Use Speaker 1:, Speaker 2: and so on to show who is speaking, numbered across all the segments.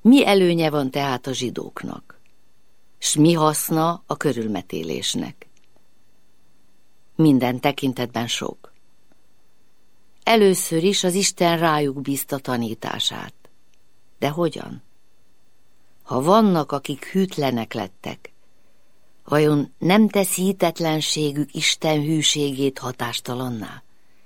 Speaker 1: Mi előnye van tehát a zsidóknak? S mi haszna a körülmetélésnek? Minden tekintetben sok. Először is az Isten rájuk bízta tanítását. De hogyan? Ha vannak, akik hűtlenek lettek, vajon nem teszi hitetlenségük Isten hűségét hatástalanná?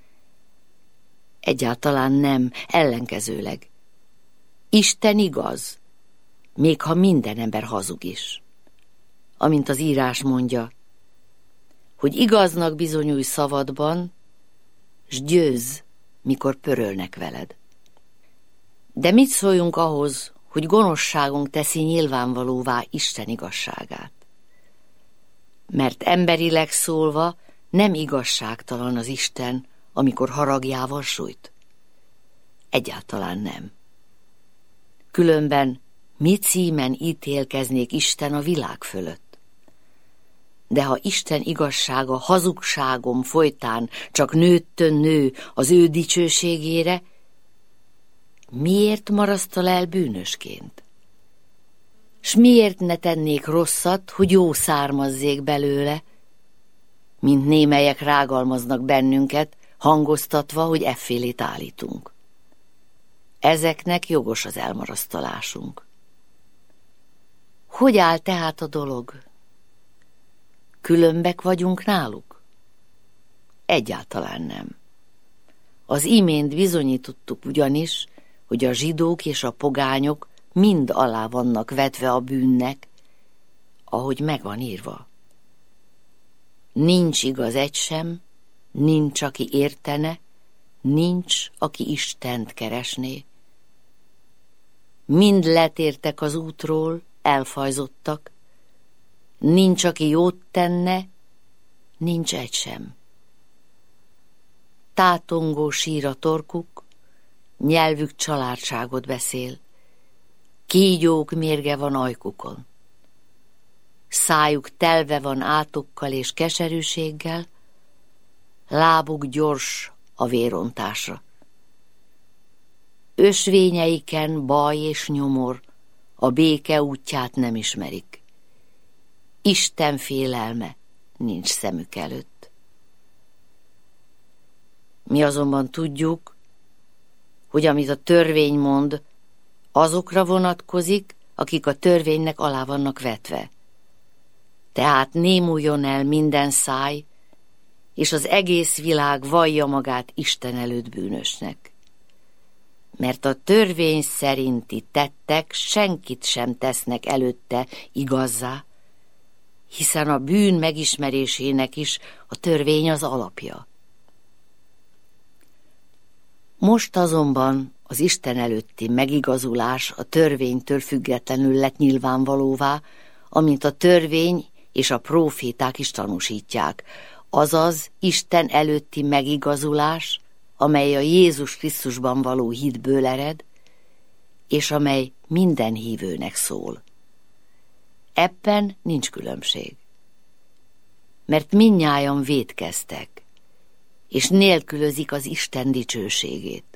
Speaker 1: Egyáltalán nem, ellenkezőleg. Isten igaz, még ha minden ember hazug is. Amint az írás mondja, hogy igaznak bizonyulj szavadban, s győzz, mikor pörölnek veled. De mit szóljunk ahhoz, hogy gonoszságunk teszi nyilvánvalóvá Isten igazságát? Mert emberileg szólva nem igazságtalan az Isten, amikor haragjával sújt? Egyáltalán nem. Különben mi címen ítélkeznék Isten a világ fölött? De ha Isten igazsága hazugságom folytán csak nőttön nő az ő dicsőségére, miért marasztal el bűnösként? S miért ne tennék rosszat, hogy jó származzék belőle, mint némelyek rágalmaznak bennünket, hangoztatva, hogy effélét állítunk. Ezeknek jogos az elmarasztalásunk. Hogy áll tehát a dolog? Különbek vagyunk náluk? Egyáltalán nem. Az imént bizonyítottuk ugyanis, hogy a zsidók és a pogányok mind alá vannak vetve a bűnnek, ahogy meg van írva. Nincs igaz egy sem, nincs, aki értene, nincs, aki Istent keresné. Mind letértek az útról, elfajzottak, nincs, aki jót tenne, nincs egy sem. Tátongó sír a torkuk, nyelvük családságot beszél, kígyók mérge van ajkukon. Szájuk telve van átokkal és keserűséggel, lábuk gyors a vérontásra. Ösvényeiken baj és nyomor, a béke útját nem ismerik. Isten félelme nincs szemük előtt. Mi azonban tudjuk, hogy amit a törvény mond, azokra vonatkozik, akik a törvénynek alá vannak vetve. Tehát némuljon el minden száj, és az egész világ vallja magát Isten előtt bűnösnek. Mert a törvény szerinti tettek senkit sem tesznek előtte igazzá, hiszen a bűn megismerésének is a törvény az alapja. Most azonban az Isten előtti megigazulás a törvénytől függetlenül lett nyilvánvalóvá, amint a törvény és a próféták is tanúsítják, azaz Isten előtti megigazulás, amely a Jézus Krisztusban való hitből ered, és amely minden hívőnek szól. Ebben nincs különbség. Mert mindnyájan vétkeztek, és nélkülözik az Isten dicsőségét.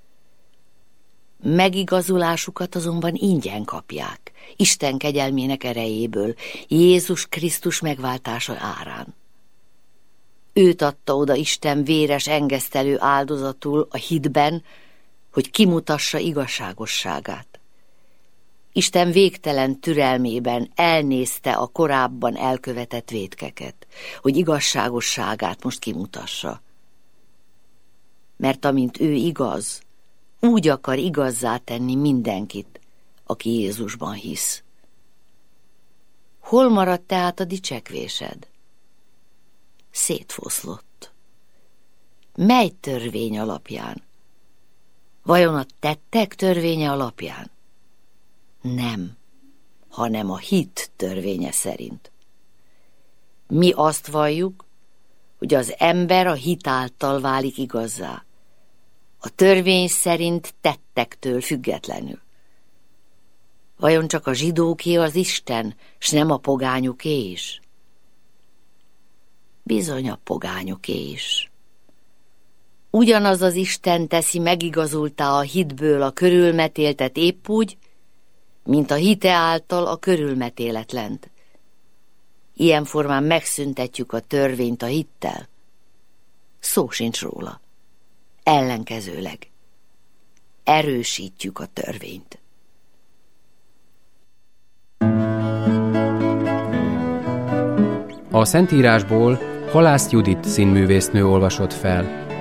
Speaker 1: Megigazulásukat azonban ingyen kapják, Isten kegyelmének erejéből, Jézus Krisztus megváltása árán. Őt adta oda Isten véres engesztelő áldozatul a hitben, hogy kimutassa igazságosságát. Isten végtelen türelmében elnézte a korábban elkövetett vétkeket, hogy igazságosságát most kimutassa. Mert amint ő igaz, úgy akar igazzá tenni mindenkit, aki Jézusban hisz. Hol maradt tehát a dicsekvésed? Szétfoszlott. Mely törvény alapján? Vajon a tettek törvénye alapján? Nem, hanem a hit törvénye szerint. Mi azt valljuk, hogy az ember a hit által válik igazzá, a törvény szerint tettektől függetlenül. Vajon csak a zsidóké az Isten, s nem a pogányoké is? Bizony a pogányoké is. Ugyanaz az Isten teszi megigazultá a hitből a körülmetéltet épp úgy, mint a hite által a körülmetéletlent. Ilyen formán megszüntetjük a törvényt a hittel. Szó sincs róla. Ellenkezőleg. Erősítjük a törvényt.
Speaker 2: A Szentírásból Halász Judit színművésznő olvasott fel.